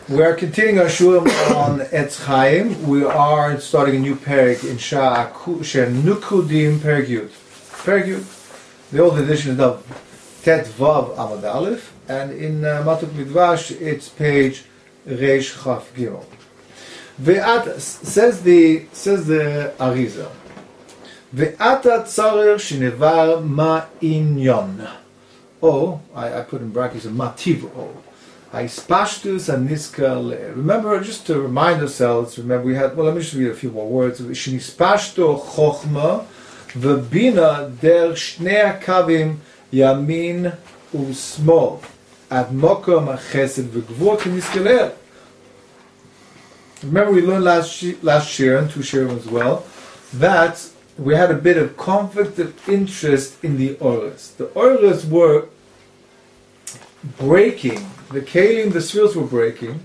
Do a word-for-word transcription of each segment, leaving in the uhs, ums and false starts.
We are continuing our shurim on Etz Chaim. We are starting a new parak in Shah Nukudim Parak Yud. Parak Yud. The old edition is of Tet Vav Amud Aleph, and in uh, Matuk Midvash it's page Reish Chaf Gimel. Ve'at says the says the Arizal. Ve'ata tzarer shenevar ma'inyon. Oh, I, I put in brackets a mativ o. Aispashtus and niskal. Remember, just to remind ourselves, remember we had, well, let me just read a few more words. Shnispashto chochma v'bina der shnei kavim yamin u'smol ad mokom chesed v'gvur k'niskalel. Remember we learned last last year, and two years as well, that we had a bit of conflict of interest in the Oros. The Oros were breaking. The Kalim, the spheres were breaking,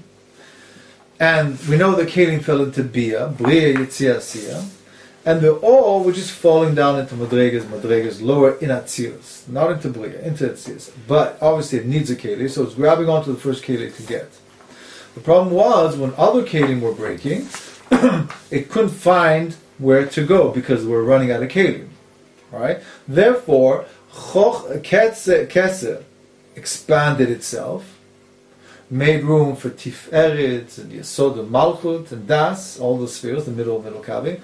and we know the Kalim fell into Bia, Bria, Yitzia, Asiya, and the all were just falling down into Madregas, Madregas, lower in Atzilus, not into Bria, into Atzilus. But obviously it needs a Kalim, so it's grabbing onto the first Kalim it could get. The problem was, when other Kalim were breaking, it couldn't find where to go because we're running out of Kalim. Right? Therefore, Choch Keser expanded itself, made room for Tiferet and Yesod and Malchut and Das, all the spheres, the middle middle Kavi.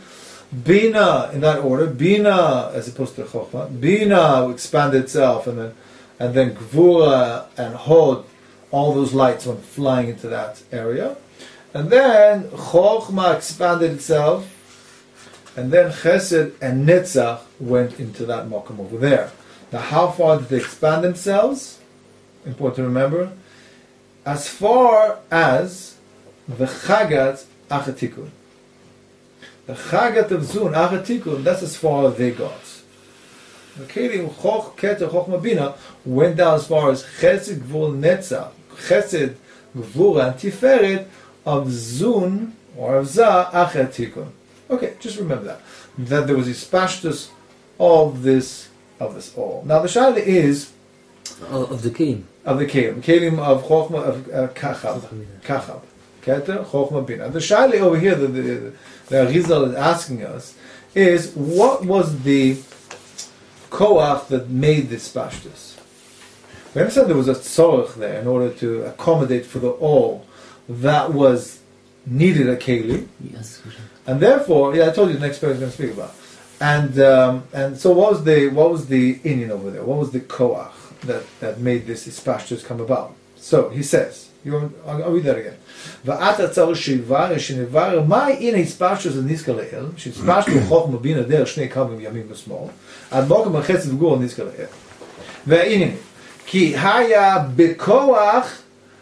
Bina, in that order, Bina as opposed to Chochma. Bina expanded itself, and then and then Gvura and Hod, all those lights went flying into that area. And then Chochma expanded itself, and then Chesed and Netzach went into that Mokum over there. Now, how far did they expand themselves? Important to remember. As far as the Chagat Achatikun. The Chagat of Zun Achatikun, that's as far as they got. The Kelim Choch Keter Chochma Bina went down as far as Chesed Gvur Netzach, Chesed Gvura and Tiferet of Zun or of Za Achatikun. Okay, just remember that. That there was a spashtus of this of this all. Now the Shaila is of the Kelim. Of the Kelim. Kelim of Chochma of uh, Kachab. Kachab. Keter, Chochma Bina. The Shaila over here that the, the, the Arizal is asking us is, what was the Koach that made this spashtus? We understand there was a tzorach there in order to accommodate for the all that was needed a Kelim. Yes. And therefore, yeah, I told you the next person is going to speak about. And um, and so what was the what was the Indian over there? What was the koach that, that made this ispashtus come about? So he says, you want, I'll, I'll read that again. Va'ata tzar shivar shenivar mai in ispashtus niska le'el shispashtu chochma bina der shnei kavim yamin v'smol ad mokem hachesed v'gur niska le'el ve'inin ki haya bekoach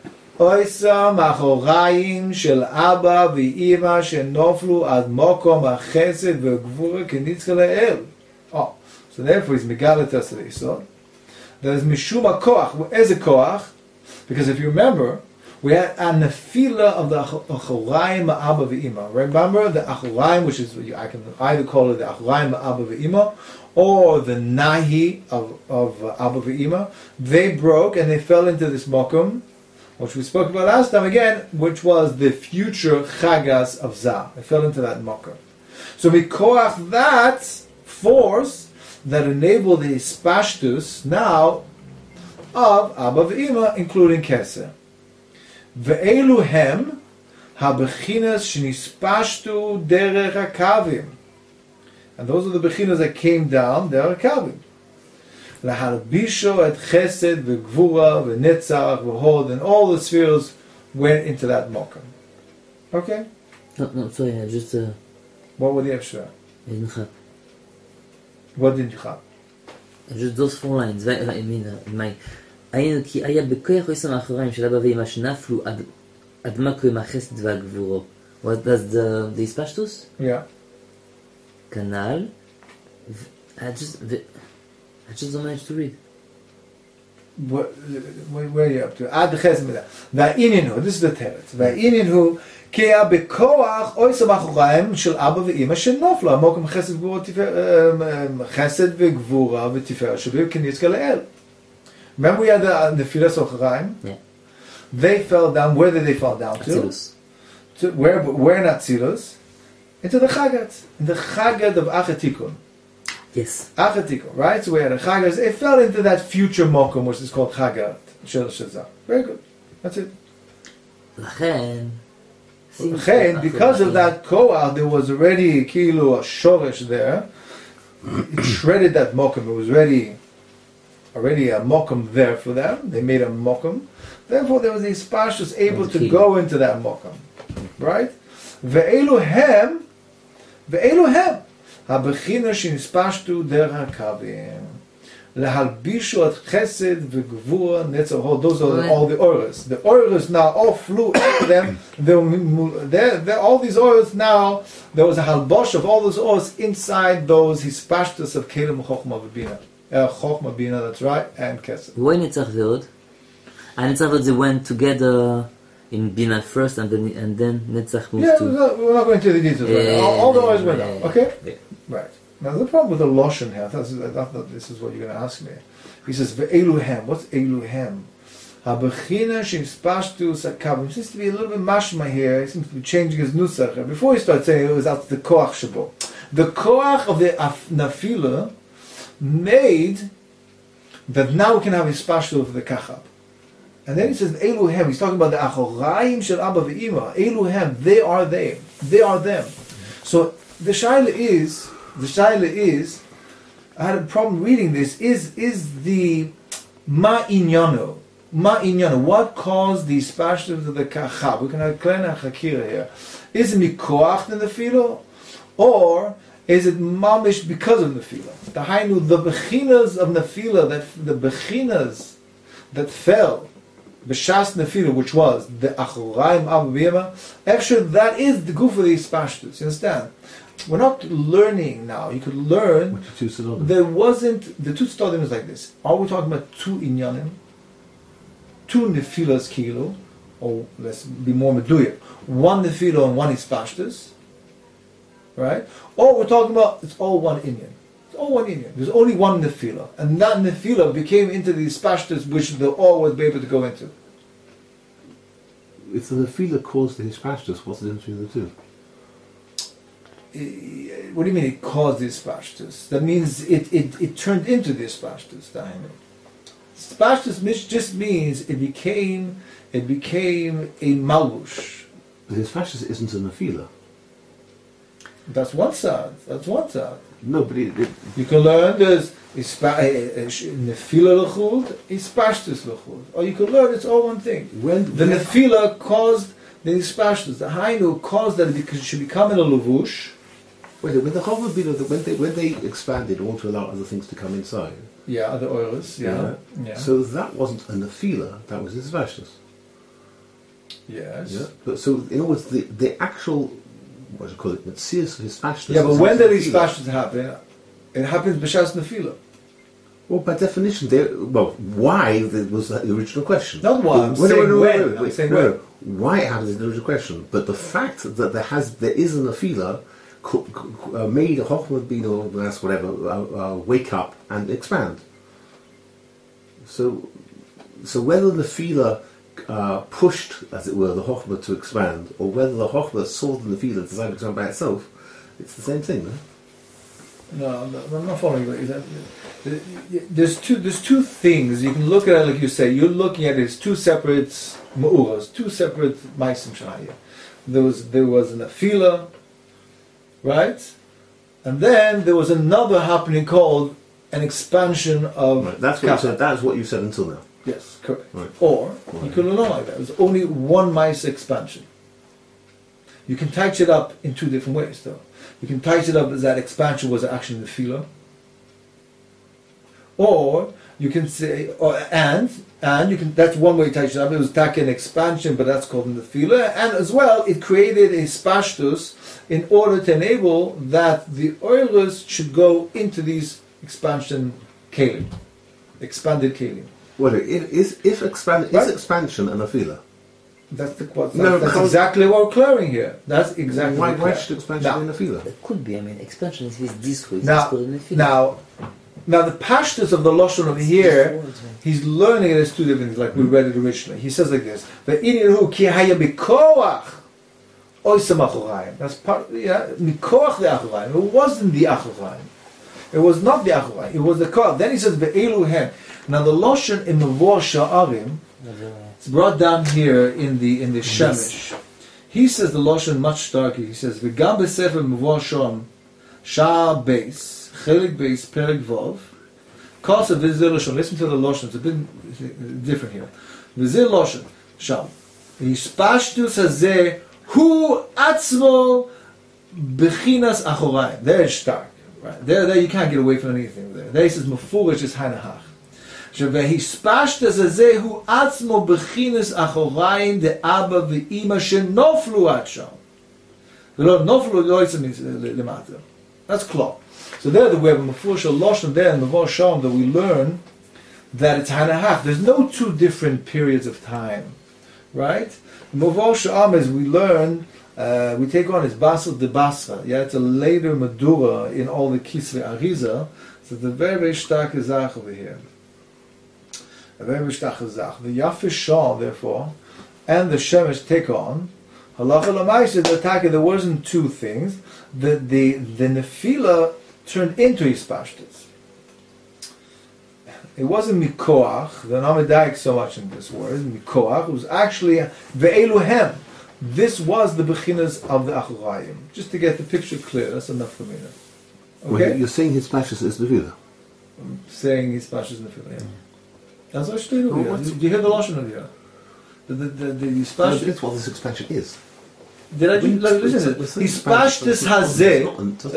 Oisa machorayim shel Abba v'Ima shenoflu ad mokom hachesed v'gvura k'nitzka le'el. Oh, so therefore he's megalit us the Yisod. There is mishum ha'koach. Where's a koach? Because if you remember, we had a nefila of the achorayim Abba v'Ima. Remember the achorayim, which is I can either call it the achorayim Abba v'Ima or the nahi of of Abba v'Ima. They broke and they fell into this mokum, which we spoke about last time again, which was the future Chagas of Zah. It fell into that mocker. So we koach that force that enabled the spashtus now of Abba v'Ima, including Keser. Ve'elu hem habechinas shnispashtu derech hakavim. And those are the bechinas that came down derech hakavim. Lahalbisho at Chesed, V'Gvura, V'Netzach, V'Hod, and all the spheres went into that mokum. Okay? No, no, sorry, I just... Uh, what were the extra? What didn't you have? Just those four lines. I mean, uh, my... כי היה בכוח עשם האחריים של אבא ואמא שנפלו עד מקום החסד והגבורו. What does the... the Ispashtus? Yeah. כנ"ל. I just... I just don't manage to read. What, where are you up to? Ad chesed. Va'ininu. This is the teretz. Va'ininu ki bekoach oisam achorayim shel Abba ve'Ima shenoflu amokim chesed v'gvura chesed v'gvura v'tiferet shebir k'nitzka le'el. Remember we had the the filas achorayim? Yeah. they fell down. Where did they fall down to? Atzilus. to where, where in Atzilus? Into the Chagat. In the Chagat of Achatikun. Yes. Achatikun, right? So where the Chagat, it fell into that future Mokum, which is called Chagat. Shel Shazah. Very good. That's it. לכן, Chen, because of that koach, there was already kilo a shoresh there. It shredded that mokum. It was already, already a mokum there for them. They made a mokum. Therefore, there was a spashus able to go into that mokum, right? Ve'eluhem, ve'eluhem, habechina shenispashtu derech hakavim. Lehalbishu at chesed v'gvura netzor. Those are all the oros. The oros now all flew into them. They're, they're, all these oros now, there was a halbosh of all those oros inside those hispashtus of kelim chokhmah v'bina. Uh, chokhmah bina, that's right, and chesed. Why Netzach Ve'od? And Netzach Ve'od, they went together in Bina first, and then and then Netzach moved yeah, to... Yeah, we're not going into the details. Right? Yeah, all, all the oros went yeah, out, okay? yeah. Right. Now the problem with the Lashon here, I thought, I thought this is what you're going to ask me. He says, Ve'eluhem. What's Eluhem? Habechina shimspashtu sakav. It seems to be a little bit mashma here. He seems to be changing his nusach. Before he starts saying it was out to the koach shabo. The koach of the nafila made that now we can have hispashtu of the kachab. And then he says, Eluhem. He's talking about the achoraim shel abba ve'ima. Eluhem. They are they. They are them. So the shaila is... The shaila is, I had a problem reading this, is is the ma inyano, ma inyano, what caused the spashtus of the kachab? We can have klena chakira here. Is it mikoach in the filo, or is it mamish because of the filo? The hainu, the bechinas of nefila, that the bechinas that fell, b'shas nefila, which was the achoraim abu b'yema, actually that is the goof of the spashtus. You understand? We're not learning now. You could learn. There wasn't the two stodim is like this. Are we talking about two inyanim, two nefilas kilo, or let's be more meduya, one nefila and one ispashtus, right? Or we're talking about it's all one inyan. It's all one inyan. There's only one nefila, and that nefila became into the ispashtus, which the all would be able to go into. If the nefila caused the ispashtus, what's the difference between the two? What do you mean it caused this spashtus? That means it, it, it turned into this spashtus. Spashtus just means it became it became a malbush. But the spashtus isn't a nefila. That's one side. That's one side. No, but it, it, you can learn there's nefila lechud, ispashtus lechud, or you can learn it's all one thing. When the nefila caused the ispashtus, the hainu caused that it should become in a levush. Wait, when the Chokhmah Bina, when they when they expanded, all to allow other things to come inside. Yeah, the oils. Yeah. yeah. yeah. So that wasn't a nefila; that was his vashtus. Yes. Yeah. But so, in other words, the the actual what do you call it? Metzias of his vashtus. Yeah, but when did his vashtus happen? It happens b'shas nefila. Well, by definition, there. Well, why was the original question? Not why. I'm wait, saying wait, wait, when. wait, wait, I'm saying wait, when. wait. Why it happens is the original question. But the fact that there has there is a nefila. Uh, made a Chokhmah Bina or whatever uh, uh, wake up and expand. So, so whether the Nefila uh, pushed, as it were, the Chokhmah to expand, or whether the Chokhmah saw the Nefila and decided to expand by itself, it's the same thing, no? No, I'm not following you. There's two. There's two things you can look at it like you say. You're looking at it as two separate ma'uras, two separate ma'asim shahaya. There was there was an Nefila. Right? And then there was another happening called an expansion of right. That's what you said. That's what you said until now. Yes, correct. Right. Or right. you could learn like that. There's only one mice expansion. You can touch it up in two different ways, though. You can touch it up as that expansion was actually the fila, or you can say, or and and you can. That's one way to touch it up. It was taka an expansion, but that's called the fila, and as well it created a spashtus in order to enable that the oilers should go into these expansion kalim, expanded kalim. Well, if if, if expand right? is expansion and a fila. That's the what. No, that's exactly what we're clearing here. That's exactly. Why, what why should expansion now, be in a fila? It could be. I mean, expansion is this way. Now, now, Now the pashtus of the lashon over here, he's learning it as two different things, like we read it originally. He says like this: "Ve'inyahu ki haya bikoach oisam achorayim." That's part, yeah, mikoach the achorayim. It wasn't the achorayim. It was not the achorayim. It was the koach. Then he says ve'elu hem. Now the lashon in Mavor Sha'arim, it's brought down here in the in the Shemesh. He says the lashon much darker. He says v'gam b'sefer Mavor Sha'arim Sha'ar Beis. Chelik Beis Perik Vov. Kasa Vizir Lashon. Listen to the Lashon. It's a bit different here. Vizir Lashon. Sham. Hispashtus hazeh hu atzmo bechinas achorayim. There it's stark. Right there, there you can't get away from anything. There, there he says mefurish is hanahach. Hispashtus hazeh hu atzmo bechinas achorayim de abba ve'ima shenoflu atsham. V'lo noflu loitzim lemata. That's klop. So there we have a mafurish lashon there in the Mavor Sha'arim that we learn that it's hanahach. There's no two different periods of time, right? Mavor Sha'arim, as we learn, uh, we take on is basel de basra. Yeah, it's a later madura in all the kisvei ariza. So the very very stark zach over here, a very very stark zach. The Yafis Sha'al, therefore, and the Shemesh take on halacha l'maisa. The attack. There wasn't two things. The the the nefila turned into hispashtus. It wasn't mikoach. They're not medayik so much in this word. Mikoach. It was actually ve'eluhem. This was the bechinas of the achorayim. Just to get the picture clear. That's enough for me now. Okay. Well, you're saying hispashtus is nefila. I'm saying hispashtus nefila. Yeah. That's what you do. Do you hear the lashon of here? The the the, the hispashtus. That's what this expansion is. Did I just like, listen to it? Hispashtus hazeh.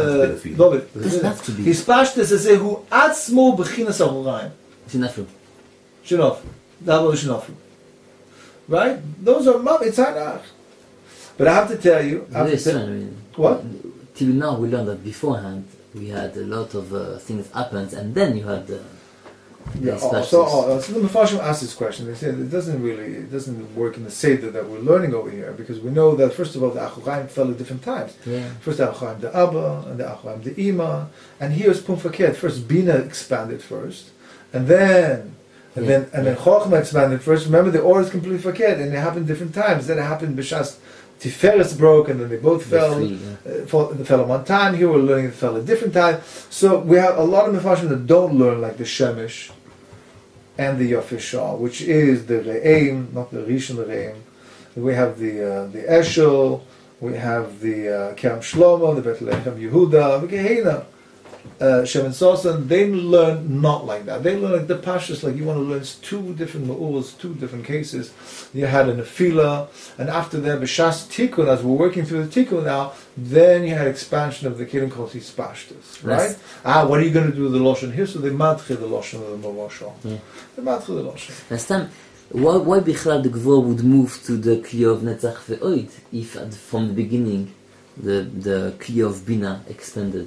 Doesn't have to be. Hispashtus hazeh hu atzmo bechinas achorayim. Shinaflu. Shinaflu. Double shinaflu. Right? Those are mum. It's hanach. But I have to tell you. I have to tell, I mean, what? Till now we learned that beforehand we had a lot of uh, things happens and then you had the. the Yeah, oh, so, oh, so the Mepharshim asked this question. They said it doesn't really, it doesn't work in the Seder that we're learning over here because we know that first of all the Achorayim fell at different times. Yeah. First the Achorayim the Abba and the Achorayim the Ima, and here's Pum Faket. First Bina expanded first, and then and Yeah. then and then Chochma expanded first. Remember the order is completely Faket, and it happened different times. Then it happened B'shas Tiferes broke, and then they both fell. Three, yeah. uh, fall, they fell at one time. Here we're learning it fell at different time. So we have a lot of Mepharshim that don't learn like the Shemesh and the Yafis Sha'al, which is the Re'im, not the Rishon Re'im. We have the uh, the Eshel, we have the uh, Kerem Shlomo, the Bethlehem Yehuda, the Gehenna, uh, Shem and Sosan. They learn not like that. They learn like the Pashas, like you want to learn two different Ma'uls, two different cases. You had a Nefila, and after that, B'Shas Tikkun, as we're working through the Tikkun now, then you had expansion of the Kirin called Hispashtus, right? Yes. Ah, what are you going to do with the Lashon here? So they matche the Lashon of the Mavor Sha'arim. Yeah. They matche the Lashon. Last time, why, why Bichlal the Gvor would move to the Kli of Netzach ve'Oid if at, from the beginning the the Kli of Bina expanded?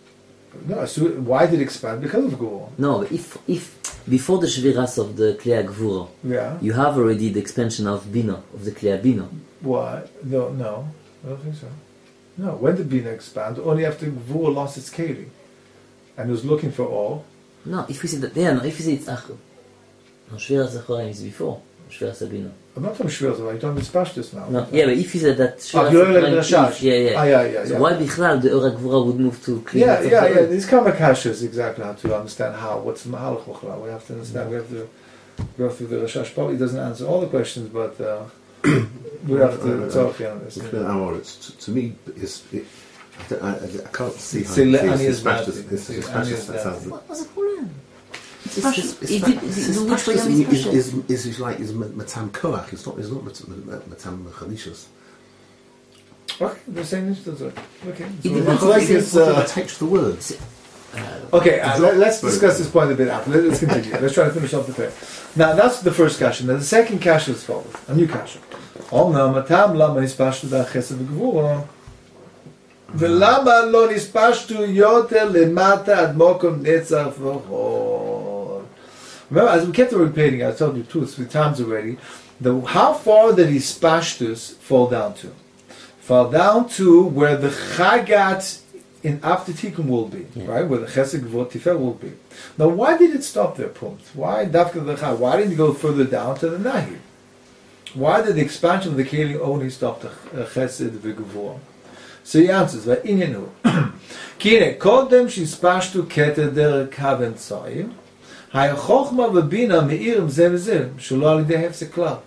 No, so why did it expand? Because of Gvur. No, but if if before the Shviras of the Kli HaGvura, Yeah. you have already the expansion of Bina, of the Kli HaBina. Why? No, no. I don't think so. No, when did Bina expand? Only after Gvur lost its Keli. And was looking for all. No, if we say that, yeah, no, if we say it's Achor. No, Shviras Achoraim is before Shviras HaBina. I'm not talking Shviras, I'm talking Hispashtus now. No, yeah, but if you said that Ah, Shviras you learn like Achoraim Rashash. is, yeah, yeah. Ah, yeah, yeah, So yeah. why Bichlal the Ur HaGvura would move to Kli Yeah, Netzach yeah, yeah. ve'Oid? These Kamakashas exactly how to understand how, what's the Mahalach B'chlal. We have to understand, we have to go through the Rashash. Probably doesn't answer all the questions, but uh, we have to talk on this. It's been an hour. It's, to, to me, it's, it, I, don't- I, I can't see how C'est it le feels Anias hispashtus. Bati. It's C'est hispashtus, Anias that Bati. sounds- What was the problem? It's It's just, just- it it's did, fa- the it's which way hispashtus is is, special? is, is, is like is matam koach. It's not. It's not matam, matam chanishos. Okay, they're saying this. That's it. Okay. It So depends Machlekes, if It's uh, uh, attached to the words. Okay, uh, let, let's Very discuss good. this point a bit after. Let, let's continue. Let's try to finish off the pair. Now, that's the first kasha. Now, the second kasha is followed. A new kasha. Omna matam lama nispashtu da chesed v'gvura. V'lama lo nispashtu yoter lemata ad mokom netzach v'chor. Remember, as we kept on repeating, I told you two or three times already, the, how far did hispashtus fall down to? Fall down to where the chagat in after Tikkun will be, Yeah. right? Where the Chesed Gvur Tifer will be. Now, why did it stop there, Pumt? Why Dafka Lecha? Why didn't it go further down to the Nahi? Why did the expansion of the Kelim only stop the uh, Chesed V'Gvur? So he answers, Va'Inyanu. Kine, Kodem Shispashtu Keter Der Kaven Tzoyim, HaYachokma V'Bina Me'irim Zeh V'Zeh, Shelo Al Yidei Hefsek Klal.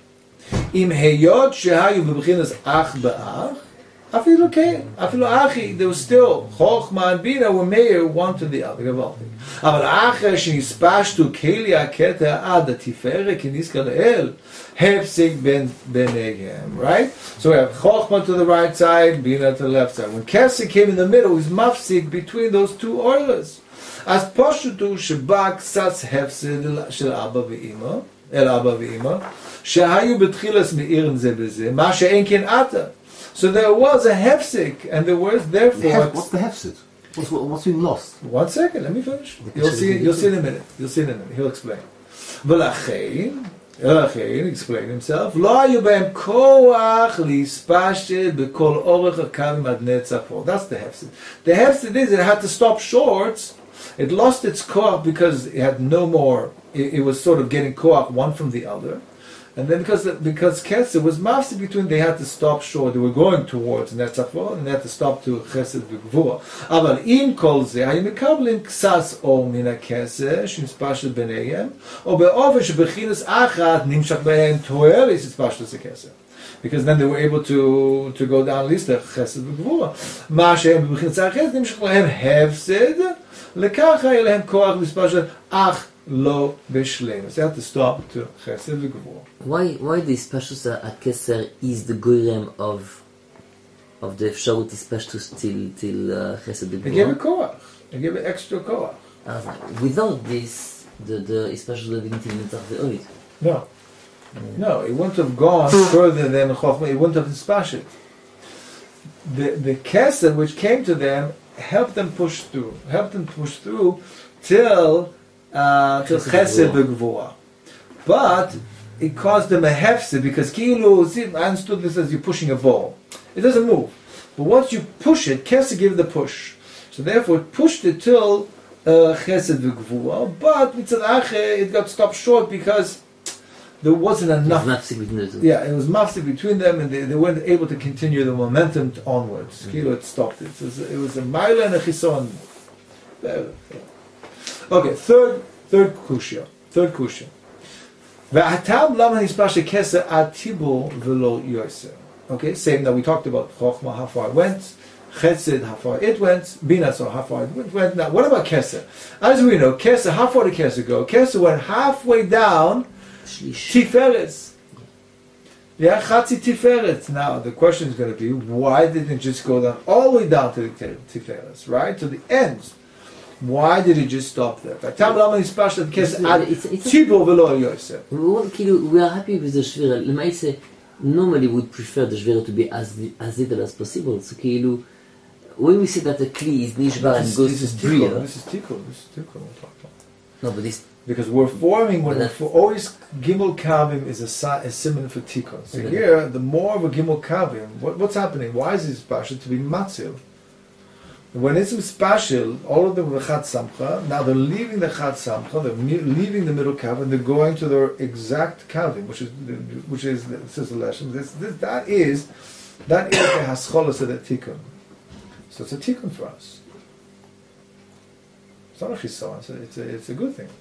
Im Heyot Shehayu B'Bchinas Ach Ba'ach, Afilu Kein, Afilu Achi, there was still Chochma and Bina were meir one to the other. Gewaltig. Aber Acher Shenispashtu Keli HaKeter Ad HaTiferet K'Nizkar Le'el, Hefsek Ben Benegem, right? So we have Chochma to the right side, Bina to the left side. When Kesed came in the middle, he's mafsik between those two oilers. As Poshutu Shebak Sats Hefsed Shel Abba V'Ima, El Abba V'Ima, Shehayu B'Tchilas Me'irin Zeh B'Zeh, Ma She'en Ken Ata. So there was a hefsek, and there was therefore. Hef, what's the hefsid? What's, what's been lost? One second, let me finish. You'll see. You'll see in a minute. You'll see in a minute. He'll explain. V'lachein, V'lachein, explain himself. Lo hayu b'hem koach lispashel b'kol orech hakavim ad netzach. That's the hefsid. The hefsid is it had to stop short. It lost its koach because it had no more. It, it was sort of getting koach one from the other. And then because because Kesed was mafsik between, they had to stop short. They were going towards Netzach, and they had to stop to Chesed v'Gvura. Aval im kol ze hayu mekablim ksas or min hakesed shenispashel b'neihem, or be'ofen shebechinas achat nimshach behem toelis nispashel sekesed. Because then they were able to to go down at least to Chesed v'Gvura. Ma shehem bechinas achat nimshach behem hefsed lekach hayu lehem koach nispashel ach lo b'shleimus. They had to stop to Chesed v'Gvura. Why why the Ispashtus HaKeser is the goyrem of of the Efsharut Ispashtus till till uh, Chesed They gave it V'Gvura? koach. They gave it extra koach. Uh, without this, the the Ispashtus Levin till Netzach V'Oid. No. No, it wouldn't have gone further than Chochmah. It wouldn't have inspashed. The the Kesed which came to them helped them push through. Helped them push through till uh, till Chesed V'Gvura. But it caused them a hefsed because Kilu, see, I understood this as you're pushing a ball. It doesn't move. But once you push it, Kesed give the push. So therefore it pushed it till uh, Chesed v'Gvura, but mitzad ache, it got stopped short because there wasn't enough. Yeah, it was mafsik between them, and they, they weren't able to continue the momentum onwards. Mm-hmm. Kilo, it stopped it. It was, it was a mile and a chison. Okay, third, third kushya. Third kushya. V'atam lama hispashe keser ad tibur v'lo yoser. Okay, same that we talked about Chochmah, how far it went, Chesed, how far it went, Bina, so how far it went. Now, what about Keser? As we know, Keser, how far did Keser go? Keser went halfway down Tiferet. Yeah, Chatzi Tiferet. Now, the question is going to be, why didn't it just go down all the way down to the Tiferet, right? To the end. Why did it just stop there? V'atam lama hispashe keser ad tibur v'lo yoser. We are happy with the Shvira. Lemaise, normally would prefer the Shvira to be as as little as possible. So, Kilu, when we say that the Kli is nishbar and goes to Bria. This is Tikkun. This is Tikkun we're talking about. No, but this. Because we're forming, when we're But for, always Gimel Kavim is a, sa- a synonym for Tikkun. So Okay. here, the more of a Gimel Kavim, what, what's happening? Why is this special to be Matzil? When it's special, all of them were Chat Samcha. Now they're leaving the Chat Samcha, they're me- leaving the middle Kavim, they're going to their exact Kavim, which is which is says the lesson. This, this that is that is the Hascholos of the Tikkun. So it's a Tikkun for us. It's not a Chison. It's a, it's a it's a good thing.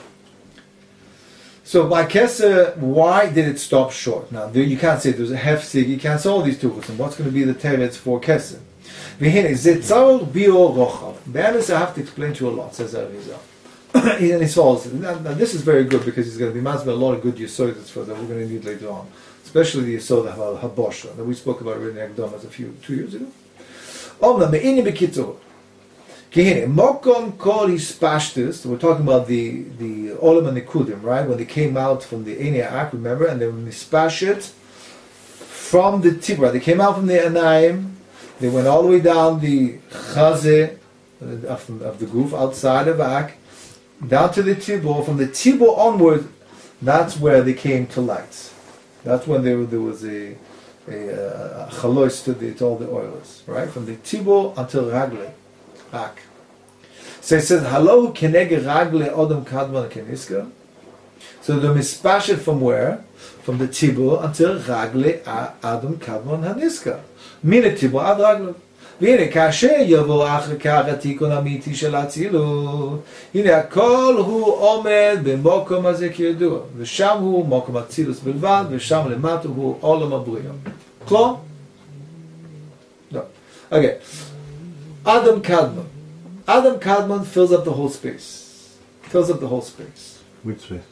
So by Keser, why did it stop short? Now there, you can't say there's a hefsig. You can't say all these two. And what's going to be the teretz for Keser? V'hine zetzal bio rochav. Be'emes I have to explain to you a lot, says Arizal. And he solves. Now, now this is very good because he's going to be masbeh a lot of good yisodas for that we're going to need later on, especially the yisod of habosha that we spoke about in Ekdomas a few two years ago. Omna me'ini bekitzur. Kihine mokom kol hispashtus. We're talking about the the olam and the kudim, right? When they came out from the Einei Ak, remember, and they were mispashet from the tibra. They came out from the Anayim. They went all the way down the Chazeh of, of the Guf, outside of Ak, down to the Tibur. From the Tibur onward, that's where they came to light. That's when there, there was a a, a chalois to, the, to all the oilers, right? From the Tibur until Ragle. Ak. So it says, Halo kenege ragle odom kadmon keniska. So the mispashet from where? From the tibur until ragle adam kadmon haniska. Min tibur ad ragle. והנה, כאשר יבוא אחר כך התיקון האמיתי של האצילות, הנה הכל הוא עומד במקום הזה כידוע, ושם הוא מקום האצילוס בלבד, ושם למטה הוא עולם הבריאה. כלום? No. Okay. Adam Kadmon. Adam Kadmon fills up the whole space. Fills up the whole space. Which space?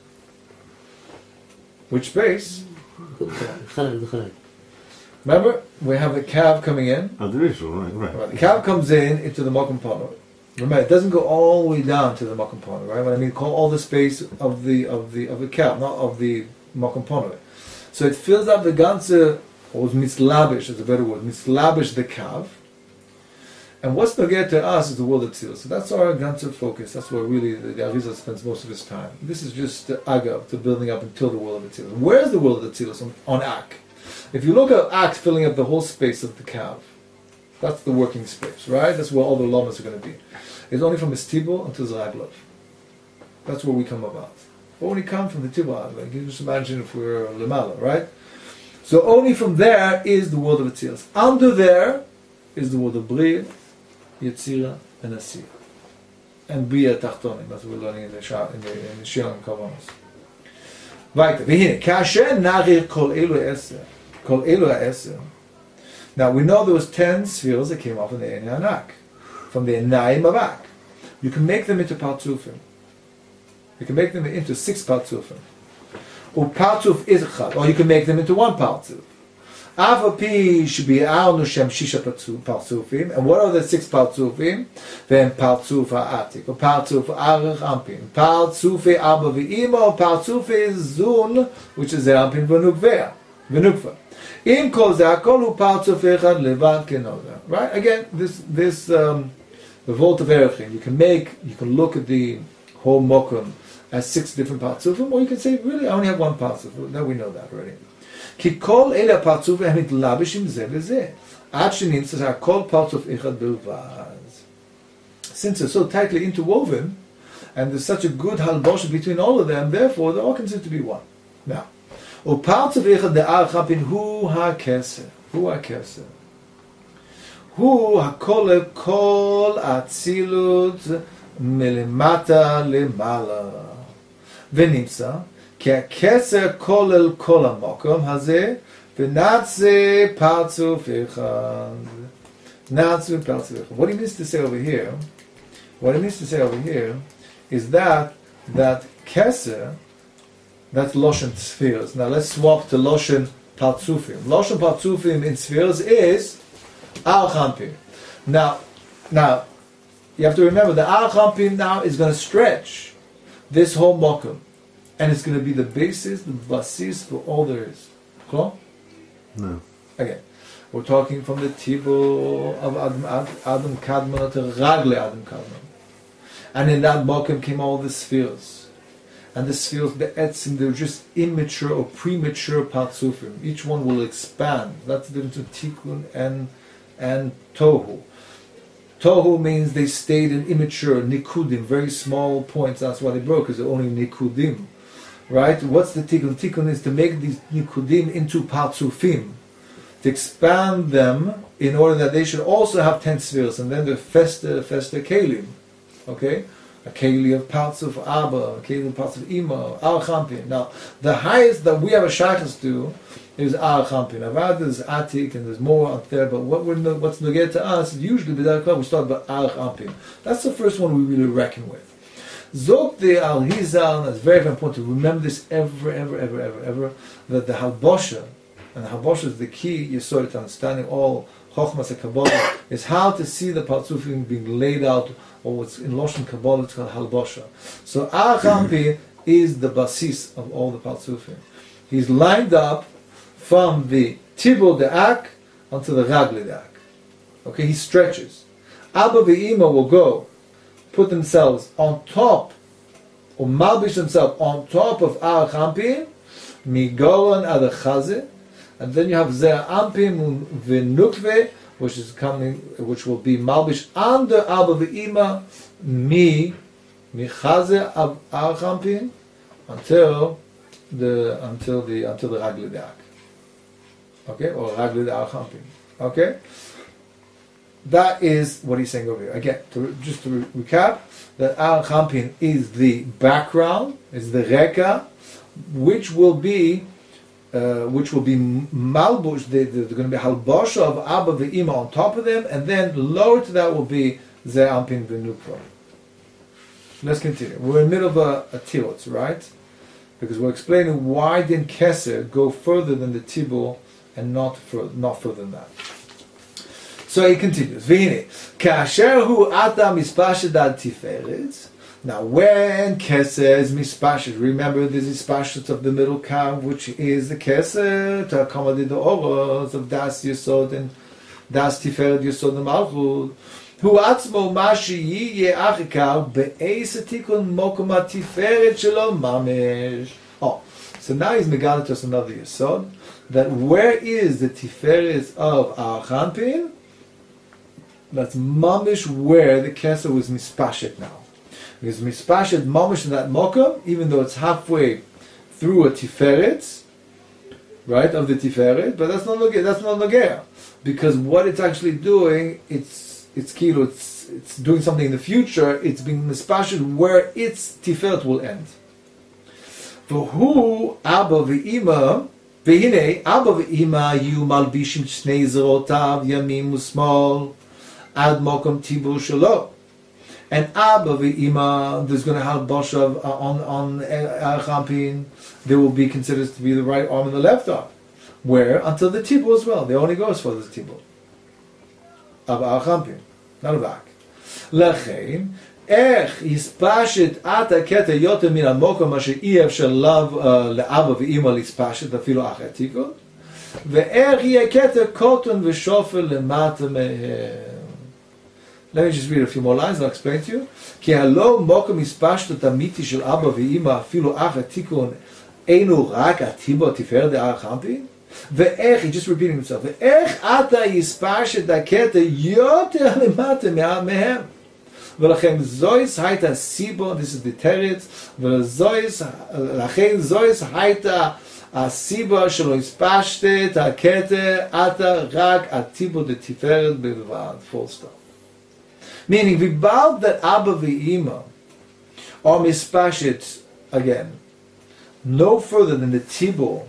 Which space? חלל, זה חלל. Remember, we have a calf coming in. Oh, there is, right, right. Right, the calf comes in into the Mokum Pono. Remember, it doesn't go all the way down to the Mokum Pono, right? What I mean, call all the space of the of the of the calf, not of the Mokum Pono. So it fills up the ganze, or mitzlabish is a better word, mitzlabish the calf. And what's nogeh to us is the world of Tzil. So that's our ganze focus. That's where really the, the Arizal spends most of his time. This is just the agav, to building up until the world of Tzil. Where's the world of Tzil on, on Ak? If you look at Ak filling up the whole space of the calf, that's the working space, right? That's where all the lamas are going to be. It's only from his tibur until his raglov. That's where we come about. But when we come from the tibur, like you just imagine if we're lemala, right? So only from there is the world of Atzilas. Under there is the world of Bria, Yetzira, and Asir. And Bria Tachtonim. That's what we're learning in the Shah, in the, in the Shia and Kavanos. Weiter. V'hine, kasher narir kol elu eser. Kol elu eser. Now we know there was ten spheres that came off in the Ein Anak, from the Enayim of Ak. You can make them into Partzufim. You can make them into six Partzufim. Or Partzuf is Chad, or you can make them into one Partzuf. Avapi should be Arnu Shem Shisha Partzufim. And what are the six Partzufim? Then Partzuf Ha'atik, or Partzuf Arach Ampin, Partzuf Abba V'ima, or Partzuf Zun, which is the Ampin V'nukvea, V'nukva. In kol ze'akol hu partzuf echad levad kenoda. Right? Again, this this um, the vault of Erechim. You can make, you can look at the whole mokum as six different partzufim, or you can say, really, I only have one partzuf. Now we know that already. Ki kol ele partzuf hem mitlabishim zeh v'zeh. Ad shenintzas hakol partzuf echad bilvad. Since they're so tightly interwoven, and there's such a good halbosh between all of them, therefore they're all considered to be one. Now. Upartzuf echad de'archapin hu ha'keser. Hu ha'keser. Hu ha'koleb kol atzilut melemata lemala. V'nimsa ki ha'keser kolel kol ha'mokom hazeh v'natze partzuf echad. Natze partzuf echad. What he means to say over here, what he means to say over here is that that keser, that's Loshen spheres. Now let's swap to Loshen Partzufim. Loshen Partzufim in spheres is Al-Champin. Now, now, you have to remember the Al-Champin now is going to stretch this whole Mokum. And it's going to be the basis, the basis for all there is. Cool? No. Again, we're talking from the Tibur of Adam, Adam Kadmon to Ragle Adam Kadmon. And in that Mokum came all the spheres. And the spheres, the etzim, they're just immature or premature partzufim. Each one will expand. That's the difference between tikkun and and tohu. Tohu means they stayed in immature nikudim, very small points. That's why they broke, because they're only nikudim, right? What's the tikkun? Tikkun is to make these nikudim into partzufim, to expand them in order that they should also have ten spheres, and then the fester, fester kelim, okay. A keli of parts of Abba, a keli of parts of Ima, Al Champin. Now, the highest that we have a shaykhs to is Al Champin. Avad is Atik, and there's more up there, but what we're no, what's nogeh to us, usually B'dar Kol, we start by Al Champin. That's the first one we really reckon with. Zot the Al Hizal, that's very, very important to remember this ever, ever, ever, ever, ever, that the Halbosha, and the Halbosha is the key, you saw it, understanding all Chochmas and Kabbalah, is how to see the Partzufim being laid out, or what's in Loshen Kabbalah, it's called Halbosha. So Al-Champi is the basis of all the Partzufim. He's lined up from the Tibur de Ak onto the Ragle de Ak. Okay, he stretches. Abba Ve'ima will go, put themselves on top, or malbish themselves on top of Al-Champi, Migolan ad Chazeh, and then you have Zeh Ampim V'Nukve which is coming, which will be malbish under Abba v'Ima mi michaze al-champin until the until the until the ragli de'ak. Okay, or ragli de'al-champin. Okay, that is what he's saying over here. Again, to, just to re- recap, that al-champin is the background, is the reka, which will be uh, which will be malbush. There's going to be halbosha of Abba v'Ima on top of them, and then lower to that will be ze ampin v'nukva. Let's continue. We're in the middle of a, a tirutz, right? Because we're explaining why didn't Keser go further than the Tibur and not further, not further than that. So he continues. V'hine, kasher hu ata mispashed ad tiferet. Now, when Keser is mispashed, remember there's mispashed of the middle kav, which is the Keser to accommodate the oros of das yesod and das tiferet yesod and malchut. Hu atzmo mashi yiyeh achikav be'eis tikun mokum tiferet shelo mamesh. Oh, so now he's megalit to us another yesod, that where is the tiferet of our champin? That's mamish where the Keser was mispashet now. Because mispashet mamish in that mokum, even though it's halfway through a tiferet, right, of the tiferet, but that's not nogea, that's not nogea. Because what it's actually doing, it's it's kilo, it's it's doing something in the future, it's being mispashet where its tiferet will end. V'hu Abba v'Ima, v'hine Abba v'Ima yu malbishim shnei zerotav yamim u'smol ad mokum tibur shelo. And Abba v'Ima, there's going to have boshav on on Al Champin. They will be considered to be the right arm and the left arm. Where until the tibur as well. They only go as far as the tibur of Al Champin, not a back. Lechein ech yispashet ata keta yoter min hamokum asher אי אפשר לאו לאבא ואימא להספשט אפילו אחרי תיקון. ואיך יהיה כתר קוטן ושופל למטה מהם. Let me just read a few more lines, I'll explain to you. כי הלא מוקם הספשטות אמיתי של אבא ואמא אפילו אחרי תיקון אינו רק הטיבו תפארת דאר חמפין? ואיך, he just repeating himself, ואיך אתה יספשט הכתר יותר למטה מהם? ולכן זויס הייתה סיבו, this is the teretz, ולזויס, לכן זויס הייתה הסיבה שלא הספשת הכתר, אתה רק הטיבו דתפארת בלבד, full stop. Meaning, vibal that Abba v'Ima are mispashet again, no further than the tibur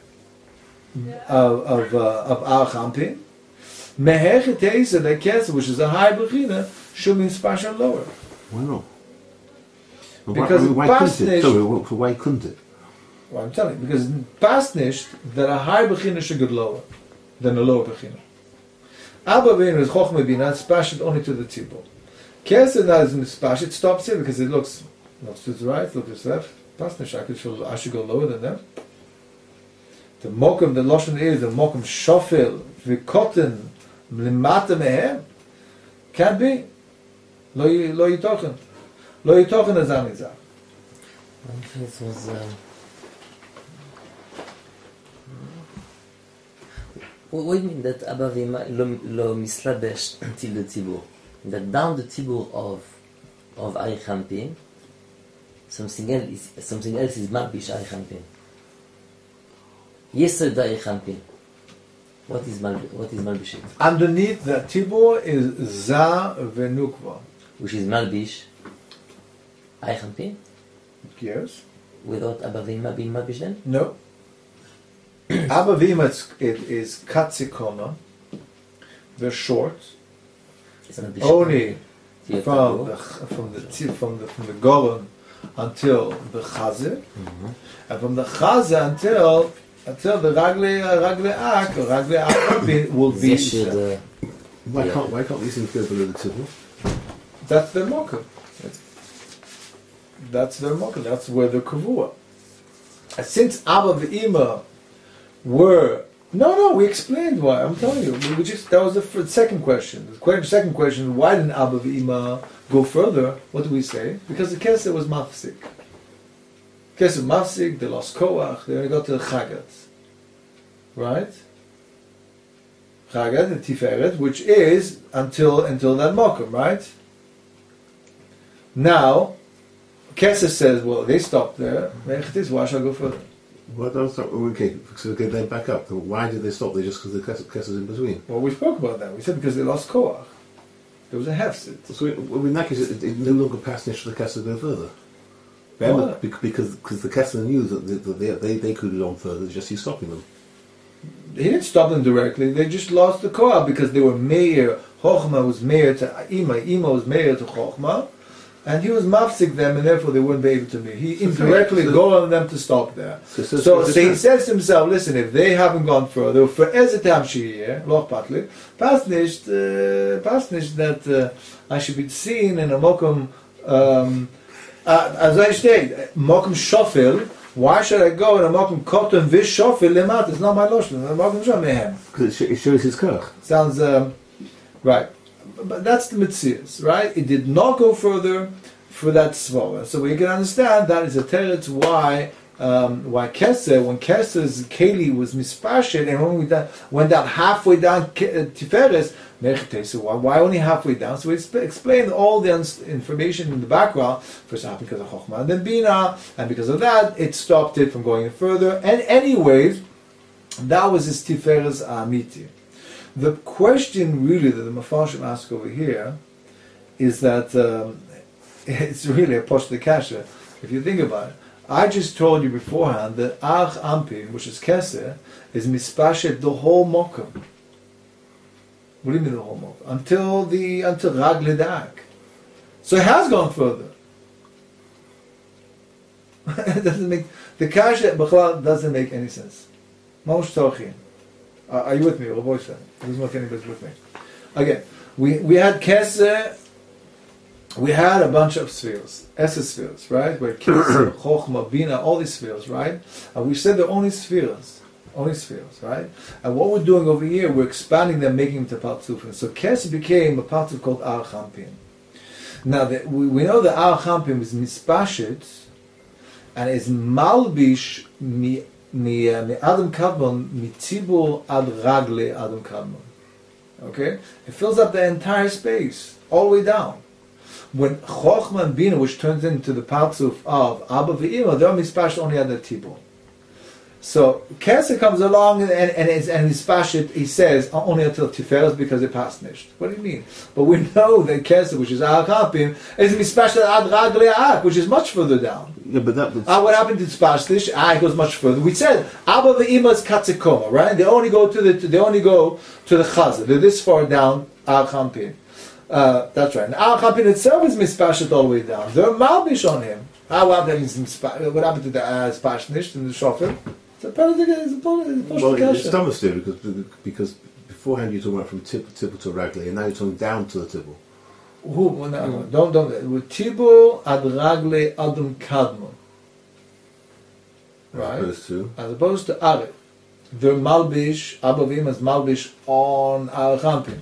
of of uh, of Al Champin. Mehechet Eisa the Keser, which is a high bechina, should be mispashet lower. Why not? Well, Because why, why, couldn't Pasnish, it? Sorry, why, why couldn't it? well, I'm telling you, because Pasnish that a high bechina should go lower than a lower bechina. Abba v'Ima is Chochmah Bina, spashed only to the tibur. Keser now is mispashed, it stops here because it looks looks to the right, looks to the left. Pasnish, I should I should go lower than them. The mokum, the lashon is the mokum shofel v'koten limata mehem. Can't be. Lo lo yitochen. Lo yitochen as amizah. I think it was. Uh, what do you mean that Abba v'Ima lo lo mislabesh till the tibur? That down the tibur of of Ari Champin, something else is something else is malbish Ari Champin. Yesod Ari Champin. What is mal what is malbishit? Underneath the tibur is za v'nukva. Which is malbish Ari Champin? Yes. Without Abba v'Ima being malbish then? No. Abba v'Ima it is katsikoma. They're short. It's malbish. Only Tiyot from Tibur. the from the ti- from the from the golan until the chazer, Mhm. and from the chazer until until the ragle ragle ak or ragle ak will be. This should, uh, Why Yeah. can't why can't these things go below the tibur? That's their mokum. That's their mokum. That's where the kavua. And since Abba v'Ima were no no we explained why. I'm telling you we, we just that was the f- second question. The que- second question: why didn't Abba v'Ima go further? What do we say? Because the keser was mafsik. Keser mafsik. They lost koach. They only got to the chagat. Right. Chagad, the Tiferet, which is until until that Mokum, right? Now, Kesser says, well, they stopped there. Why should I go further? Why don't stop? Okay, so okay, then back up. Why did they stop there? Just because the Kesser Kesser's in between? Well, we spoke about that. We said because they lost Koach. There was a hefset. So in that case, it, it no longer passed for the Kesser to go further. Remember, Why? bec- because because the Kesser knew that they, that they, they, they could go on further, it's just he's stopping them. He didn't stop them directly. They just lost the Koach because they were Meir. Chochma was Meir to Ima. Ima was Meir to Chochma. And he was mafsik them, and therefore they wouldn't be able to meet. He indirectly so, got on them to stop there. So, So, so, so, so he says to himself, listen, if they haven't gone further, for ezetam shiyeh, loch patli, passt nicht, uh, passt nicht that uh, I should be seen in a mokum, um, uh, as I state, mokum shofil, why should I go in a mokum koton vish shofil lemat? It's not my lotion, it's a mokum shomehem. because it, sh- it shows his koch. Sounds, um, right. But that's the Metzias, right? It did not go further for that svara. So we can understand that is a teretz why um, why Kesser, when Kesser's Keli was mispashed, and when we da- went down halfway down Ke- uh, Tiferes, so why, why only halfway down? So we sp- explained all the uns- information in the background. First off, because of Chochmah and then Bina, and because of that, it stopped it from going further. And anyways, that was his Tiferes Amiti. The question really that the Mefarshim ask over here is that um, it's really a posh the kasha. If you think about it, I just told you beforehand that Ach Ampin, which is Kesser, is mispashet the whole mokum. What do you mean the whole mokum? Until the until Rag Ledak. So it has gone further. It doesn't make the kasha b'chlal doesn't make any sense. Maush Tochin. Uh, are you with me? Rabbi said. It doesn't look anybody's with me. Again, we, we had Kesser, we had a bunch of spheres, Esser spheres, right? Where Kesser, Chochmah, Bina, all these spheres, right? And we said they're only spheres, only spheres, right? And what we're doing over here, we're expanding them, making them to Partzufim. So Kesser became a Partzuf called Ar Champin. Now, the, we, we know that Ar Champin is Mispashit, and is Malbish mi Adam Kadmon mitibur ad ragle Adam Kadmon. Okay, it fills up the entire space all the way down. When Chochmah and Bina, which turns into the Partzuf of Abba ve'Ima, they're mispashed only at the tibur. So Kesser comes along and and is and mispashed. He says only until Tiferes because it passed nicht. What do you mean? But we know that Kesser, which is Al Kapim, is mispashed ad ragle Ak, which is much further down. Yeah, but that was... Ah, what happened to Spashtish? Ah, it goes much further. We said Abba ve'Ima is Katzekoma, right? They only go to the they only go to the Chazah. They're this far down Al Champin. Uh, that's right. And Al Champin itself is mispashed all the way down. They're malbish on him. Ah, what happened to what happened to the uh, Spashtish and the Shofim? It's a part of the it's a part of the Well, it's Thomas there because because beforehand you were talking about from Tibble Tibble to Ragley, and now you're talking down to the Tibble. Who? Well, no, no, don't don't. With Tibble ad ragle Adam Kadmon. Right. As opposed to As opposed to Arik. They're malbish. Abba ve'Ima is malbish on Al Champin.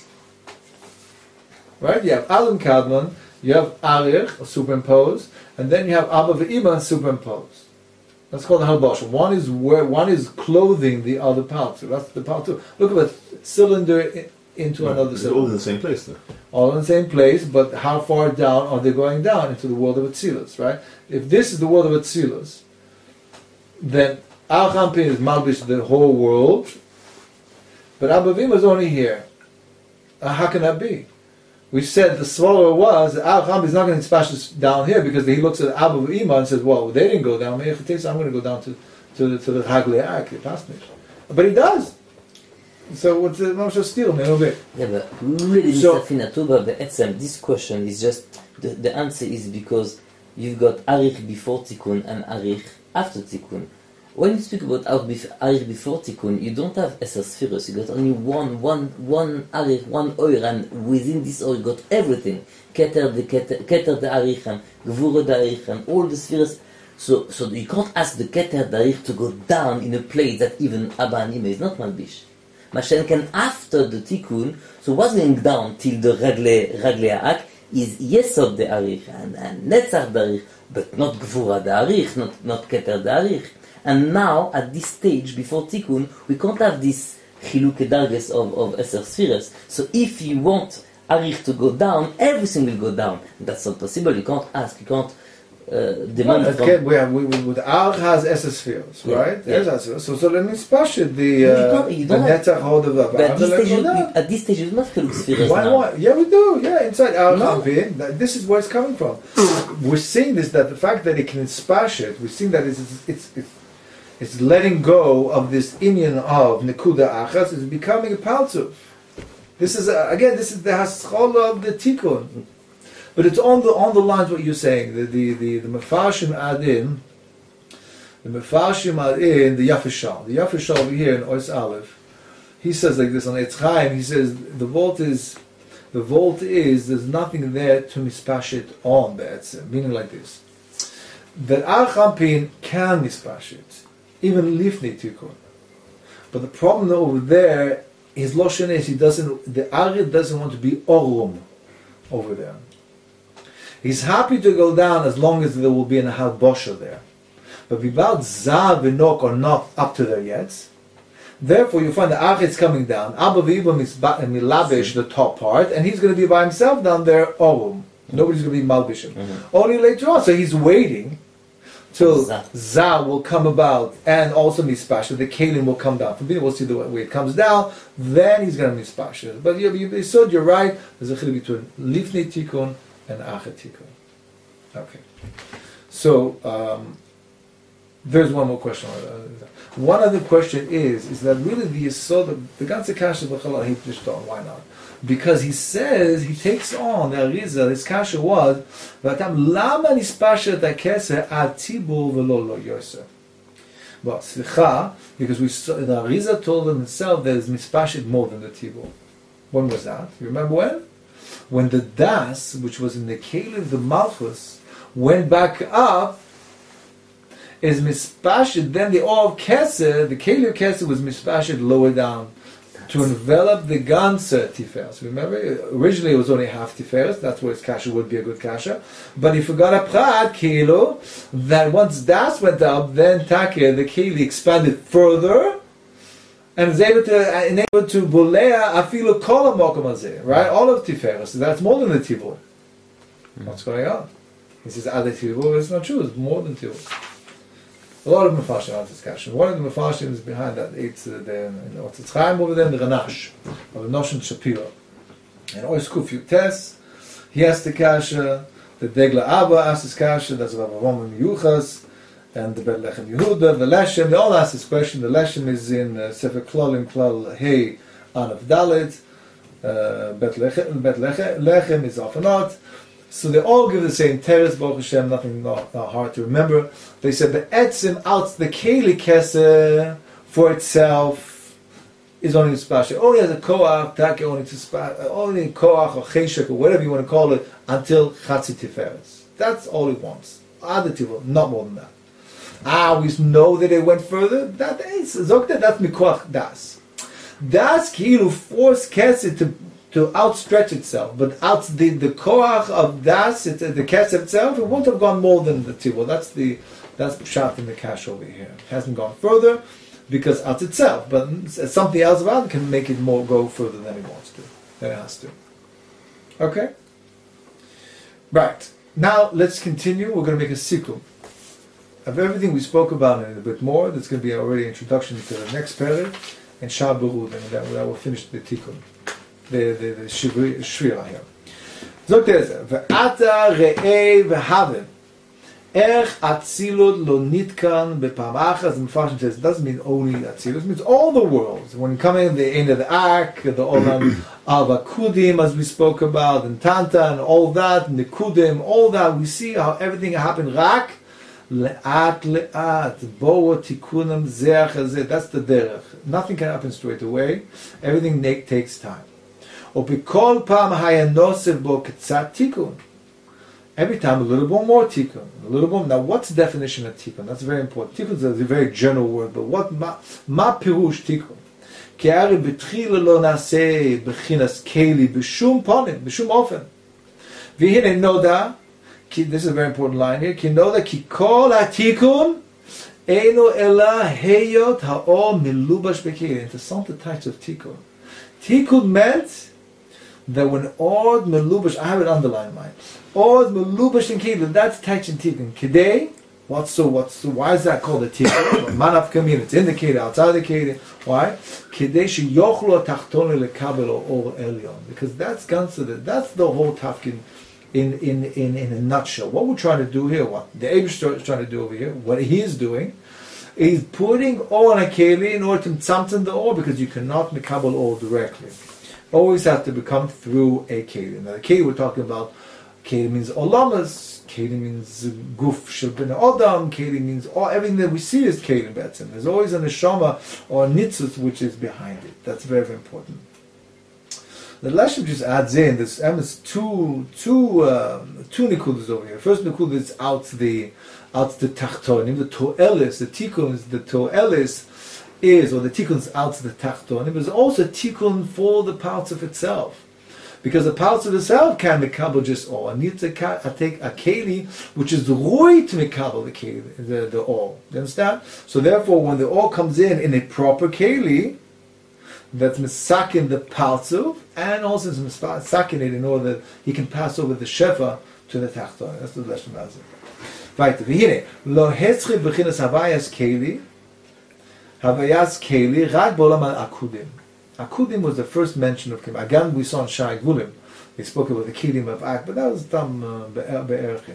Right? You have Adam Kadmon, you have Arich, superimposed, and then you have Abba ve'Ima superimposed. That's called the halbasha. One is where one is clothing the other part. So that's the part two. Look at a cylinder in, into right, another they're cylinder. all in the same place though. All in the same place, but how far down are they going down into the world of Atzilus, right? If this is the world of Atzilus, then Al Champin is malbish the whole world, but Abba ve'Ima is only here. Uh, how can that be? We said the swallower was Al Champin is not going to splash this down here because he looks at Abba ve'Ima and says, "Well, they didn't go down. I'm going to go down to to the to the Haglei Ak, the Pasnish." But he does. So what's the Moshe Steel, man? Over Yeah, but really, So- Mister Finatuba, be'etzem, this question is just the, the answer is because you've got Arich before Tikkun and Arich after Tikkun. When you speak about Arich before Tikkun, you don't have Eser Spheros. You got only one, one, one Arich, one Oir, and within this Oir, you got everything. Keter the Keter, Keter the Arichan, Gvura the Arichan, all the Spheros. So, so you can't ask the Keter the Arich to go down in a place that even Abba and Ima is not Malbish. Mashenken after the Tikkun, so what's going down till the Ragle Ragle Ak is Yesod the Arich and, and Netzach the Arich, but not Gvura the Arich, not not Keter the Arich. And now at this stage before Tikkun, we can't have this Chilukei Darges of, of Eser Spheres. So if you want Arich to go down, everything will go down. That's not possible. You can't ask, you can't uh, demand well, from... Okay, we have, we, we, with Ar has Eser Spheres, Yeah, right? yeah. There's Eser. So, so then it's Pashit, the, You uh, don't- you the don't have- Netzach hold of the But at this, Ar, stage, you, let go you, down. at this stage, you don't have Chiluk Spheres Why now. not? Yeah, we do. Yeah, inside our No. campaign, that- this is where it's coming from. We're seeing this, that the fact that it can spash it, we're seeing that it's, it's, it's, it's letting go of this inyan of Nekuda Achas, is becoming a Paltuf. This is, uh, again, this is the Haschol of the Tikkun. But it's on the on the lines what you're saying. The the the, the Mefarshim Adin, the Mefarshim Adin, the Yafishal. The Yafishal over here in Ois Aleph, he says like this on Eitz Chaim, he says the vault is the vault is there's nothing there to mispash it on Be'etzim, meaning like this. That Ar Champin can mispash it, even Lifnei Tikkun. But the problem over there, his Loshen is he doesn't the Arid doesn't want to be Orum over there. He's happy to go down as long as there will be an Halbosha there. But Bibal Zav and Nok are not up to there yet. Therefore, you find the Achitz coming down. Abba V'Ibam is Milabish, the top part, and he's going to be by himself down there, Orum. Nobody's going to be Malbishim. Mm-hmm. Only later on. So he's waiting till Za. Za will come about and also Mispasha. The Kalim will come down. From there, we'll see the way it comes down. Then he's going to Mispasha. But you, you, so you're right. There's a chiluk between Lifnei Tikkun and Achet Tikkun. Okay. So, um, there's one more question. One other question is, is that really the Yesod, the ganze Kasha B'chalal Hiptishton, why not? Because he says, he takes on, the Arizal, his Kasha was, V'atam lama nispasha et ha'keser al tibur v'lo lo Yosef. But, slicha, because we saw, the Arizal told him himself that it's mispashet more than the tibur. When was that? You remember when? When the Das, which was in the Caliph, the Malchus, went back up, is mispashed, then the all of Keser, the Caliph Keser was mispashed lower down to envelop the Ganser Tiferes. Remember, originally it was only half Tiferes, that's where its kasha would be a good kasha. But he forgot a prat, Kilo, that once Das went up, then Takir, the Kili, expanded further, and is able to enable to bolea afilu kol hamokum hazeh, right? All of Tiferes. So that's more than the Tibur. Mm-hmm. What's going on? He says, "Other Tibur." It's not true. It's more than Tibur. A lot of Mefarshim have discussion. One of the Mefarshim is behind that. It's uh, the what's it's Chaim over there, the Ranash of the Noshen Shapiro. And always Kufiu Tes. He has the kasha. The Degla Abba asks his kasha. That's Rav Avram Yuchas. And the Bet Lechem Yehuda, the Leshem, they all ask this question. The Leshem is in uh, Sefer Klolim, Klal Hey, Anav Dalet. Uh, Bet Lechem, Bet Lechem is often not. So they all give the same teres, Baruch Hashem, nothing not, not hard to remember. They said the etzim out the Keli Keser for itself is only special. It only has a koach, take only to spa, only koach or cheshek or whatever you want to call it until Chatzi Tiferes. That's all it wants. Other tivul, not more than that. Ah, we know that it went further. That is Zokta, that's Mikoach Das. Das Kilu forced Keser to to outstretch itself, but out the, the koach of Das, it, the Keser itself, it won't have gone more than the tivul. That's the that's pshat in the cash over here. It hasn't gone further because out itself, but something else about it can make it more go further than it wants to, than it has to. Okay. Right. Now let's continue. We're going to make a sikum of everything we spoke about and a bit more. That's going to be already introduction to the next period and Shah Berud, and that, that will finish the tikkun, the the, the shvira here. Zok teze ve'ata re'ei ve'haven erch atzilut lo nitkan bepam achas. And Mepharshim says it doesn't mean only atzilut; it means all the worlds. When coming at the end of the ark, the olam al vakudim, as we spoke about, and Tanta, and all that, and the kudim, all that, we see how everything happened. Rak le'at le'at bo tikunam zeach hazeh. That's the derech. Nothing can happen straight away. Everything ne- takes time. Or b'kol pam hayanosef bo ketzat tikun. Every time a little bit more tikkun, a little more. Now, what's the definition of tikkun? That's very important. Tikkun is a very general word, but what ma, ma pirush tikkun? Ki ari b'tchila lo naseh b'chinas keli b'shum ponim b'shum ofen. V'hine noda. This is a very important line here. Ki noda ki kol hatikkun Eino ela heyot ha'or milubash bekelim. Interessant the types of tikkun. Tikkun meant that when Od Melubash, I have it underlined mine. Od Melubash and Kelim, that's Taichin Tikkun. Kidei, what's so, what's so, why is that called a Tikkun? Manaf Kamin, it's in the Kelim, outside the Kelim. Why? Kidei she yochlo tachtone lekabel or elyon. Because that's considered, that's the whole tafkin in, in, in, in a nutshell. What we're trying to do here, what the Eibishter is trying to do over here, what he is doing, is putting all on a Kelim in order to tzamtzam the or, because you cannot mekabel all directly. Always have to become through a kelim. Now the kelim we're talking about, kelim means olamas, kelim means guf shel ben adam, kelim means all, everything that we see is kelim betzim. There's always a neshama or a nitzut which is behind it. That's very, very important. The Leshem just adds in, there's two, two, um, two nikudas over here. First nikuda is out the, out the tachtonim, the to'elis, the tikkun, the to'elis, is, or the tikkun's out to the tachtonim, there's also tikkun for the parts of itself. Because the parts of itself can mekabel just all. I need to ca- I take a keli, which is roi to mekabel the keli, the, the all. You understand? So therefore, when the all comes in in a proper keli, that's misakin the parts of, and also misakin it in order that he can pass over the shefa to the tachtonim. That's the Leshem Azim. Right, v'hine, lo hetzri b'chinas havayas keli, Havayas Keli, Rag Bolam al Akudim. Akudim was the first mention of Kelim. Again, we saw in Shai Gulim, they spoke about the Kelim of Ak, but that was Tam Be'erchim.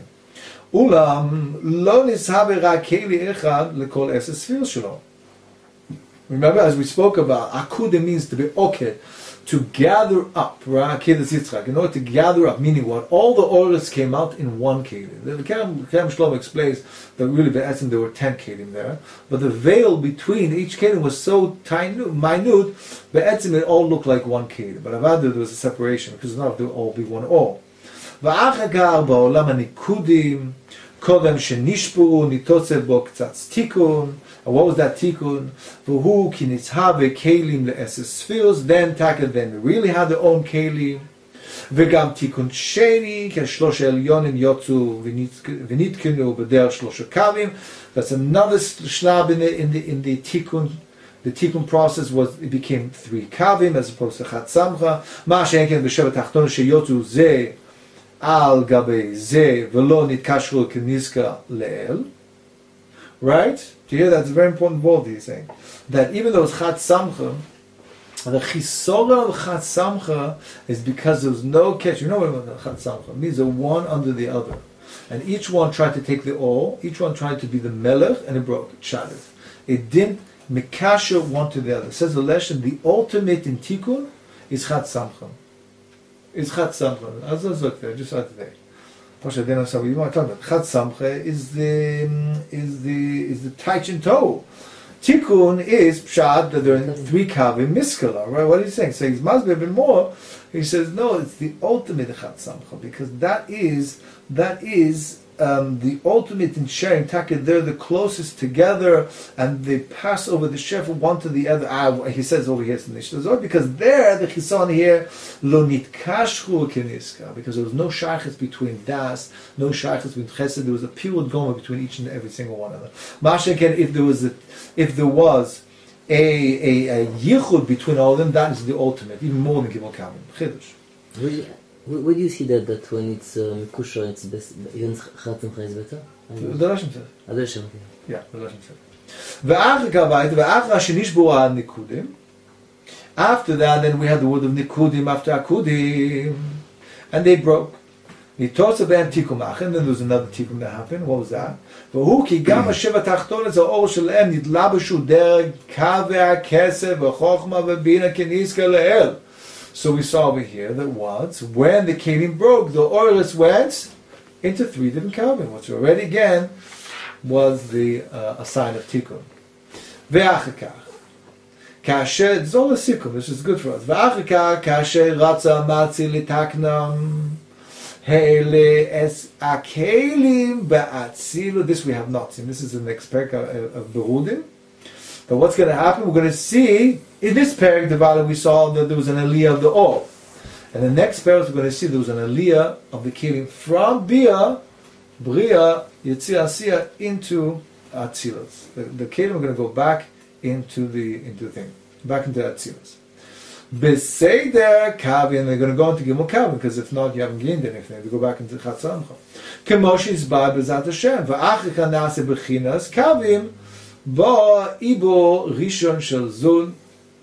Ulam, Lo Nishabe Rag Keli Echad Lekol Eses Sfir Shelo. Remember, as we spoke about, Akudim means to be oked, to gather up, right? In order to gather up, meaning what? All the orders came out in one kelim. The Kerem Shlomo explains that really, be'etzim, there were ten kelim there, but the veil between each kelim was so tiny, minute, be'etzim, it all looked like one kelim. But avadu, there was a separation, because not they all be one all. Va'achakar ba'olam hanikudim, kodem shenishpuru, nitotzev bo k'tzatz tikun. And what was that tikkun? V'hu ki nitzhave kelim le'eses sfiros. Then taka, then really had their own kelim. V'gam tikkun sheni ke shlosha elyonim yotzu v'nitkenu b'der shlosha kavim. That's another shlab in the in the in the tikkun. The tikkun process was it became three kavim as opposed to chat samcha. Ma she'enken b'sheva tachtona sheyotzu ze al gabe ze v'lo nitkashru k'nizka le'el. Right? Do you hear that? It's a very important word he's saying. That even though it's Chat Samcha, the Chisora of Chat Samcha is because there was no catch. You know what Chat Samcha means? They're one under the other. And each one tried to take the all, each one tried to be the Melech, and it broke, it shattered. It didn't Mikasha one to the other. It says the Leshem, the ultimate in Tikkun is Chat Samcha. It's Chat Samcha. As I was looking there, just right there. Chat Samcha is the is the is the Taichin Toe. Tikkun is pshat that there are three kavim miskala. Right? What is he saying? So he must be a bit more. He says no. It's the ultimate Chat Samcha because that is that is um, the ultimate in sharing. Taka, they're the closest together, and they pass over the shefa one to the other. Ah, he says over here in the Mishnah because there the chisan here lo nitkashchu keniska because there was no shaychus between das, no shaychus between chesed. There was a pure goma between each and every single one of them. Mashenken, if there was a, if there was a a, a yichud between all of them, that is the ultimate, even more than gimel kamim chidush. Really? Where do you see that, that when it's um, kusher, it's best, even Chat Samcha is better? The Leshem says. The Leshem, okay. Yeah, the Leshem says. After that, then we had the word of Nikudim after Akudim. And they broke. He talks about Tikkun, and then there was another Tikkun that happened. What was that? והוא כי גם השבע תחתונות האור שלהם נתלבשו דרך קווי הכסף וחוכמה ובינה כנזכר לאל. So we saw over here that once, when the kelim broke, the oilers went into three different kavim, which already again was the uh, a sign of tikkun. Ve'achakach, kasher, it's all a sikkum, this is good for us. Ve'achakach, kasher ratza matzi litaknam, hele es akelim be'atzilu. This we have not seen. This is the next parak of, of Berudim. But what's going to happen? We're going to see in this parak the we saw that there was an aliyah of the all, and the next parak we're going to see there was an aliyah of the kelim from bia, bria, yitzir asiyah into Atzilus. The, the Kelim are going to go back into the into the thing, back into Atzilus. Beseder Kavim, they're going to go into Gimel Kavim, because if not, you haven't gained anything. They go back into Chatzamcha. Kemoshis ba bezat Hashem, va'achika nase bechinas Kavim, ba ibo rishon shel zun.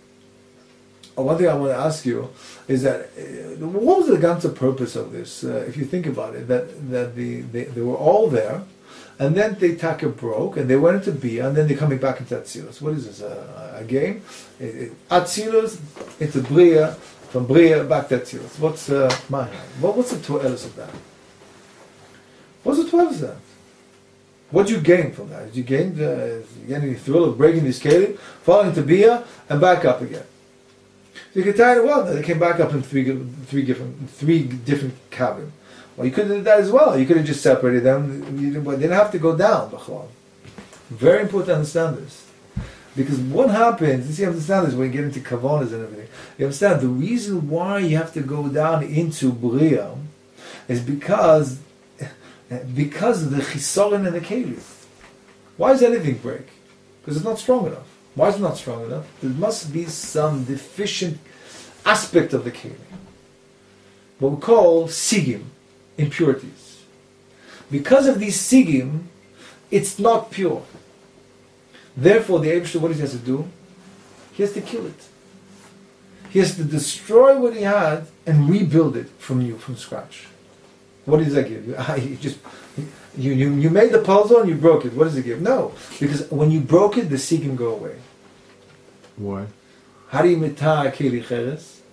One thing I want to ask you is that uh, what was the ganze purpose of this? Uh, if you think about it, that that the they, they were all there, and then they taka broke, and they went into Bia, and then they're coming back into Atzilus. What is this? A, a game? It, it, Atzilus into Bria, from Bria back to Atzilus. What's uh, my what, What's the toelis of that? What's the toelis of that? What did you gain from that? Did you gain the you get any thrill of breaking this kelim, falling into Bia, and back up again? So you can tell it well. They came back up in three, three different, three different kavim. Well, you could have done that as well. You could have just separated them. You didn't have to go down. Very important to understand this, because what happens? You see, understand this when you get into kavanas and everything. You understand the reason why you have to go down into bria is because because of the chisorin and the kelim. Why does anything break? Because it's not strong enough. Why is it not strong enough? There must be some deficient aspect of the kelim, what we call sigim, impurities. Because of these sigim, it's not pure. Therefore, the Eibusher, what he has to do? He has to kill it. He has to destroy what he had and rebuild it from you, from scratch. What does that give you? you just you, you you made the puzzle and you broke it. What does it give? No, because when you broke it, the sigim go away. Why? How do you mitah keli cheres?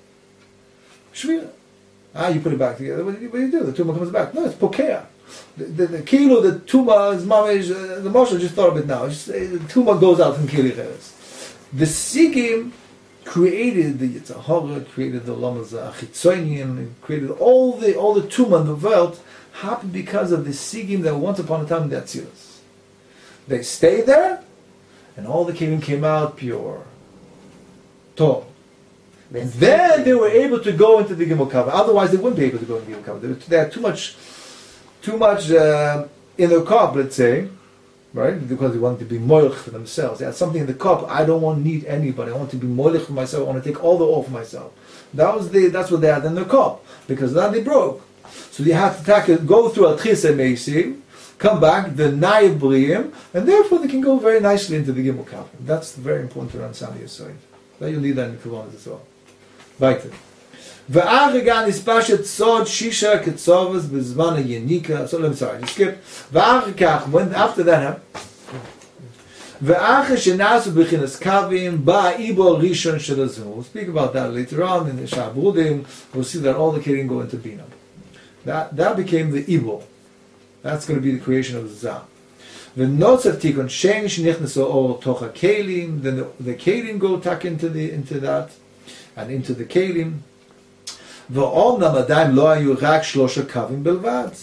Shvira. Ah, you put it back together. What do you, what do, you do? The tumah comes back. No, it's pokea. The, the, the kilo, the tumah is mamish. Uh, the Moshe just thought of it now. Just, uh, the tumah goes out from keli cheres. The sigim created the Yetzer Hara, created the Lamas Achitzonim, created all the all the tumah in the world. Happened because of the sigim that once upon a time in the Atzilus. They stayed there, and all the kelim came out pure. Tov. Then they were able to go into the Gimel Kavim. Otherwise, they wouldn't be able to go into the Gimel Kavim. They, they had too much, too much uh, in their cup, let's say, right? Because they wanted to be moilch for themselves. They had something in the cup. I don't want to need anybody. I want to be moilch for myself. I want to take all the oil for myself. That was the. That's what they had in their cup, because then they broke. So they had to take it, go through a Tchisa Meisim, come back, the Naib Briim, and therefore they can go very nicely into the Gimel Kavim. That's very important to understand your side. That you need that in the Kavanas as well. Weiter. V'achigan ispashet sod shisha ketzovas b'zman yenika. So let me sorry, just skip. V'achikach, when after that happened, v'achich shenasu b'chinas kavim ba'ibo rishon shelazim. We'll speak about that later on in the Shabudim. We'll see that all the kelim go into Bina. That that became the Ibo. That's going to be the creation of the Zah. The notes of Tikkun Shein shenichnasu or tocha kelim. Then the, the kelim go tuck into the into that and into the kelim. V'omnam adaim lo hayu rak shlosha kavim belvad.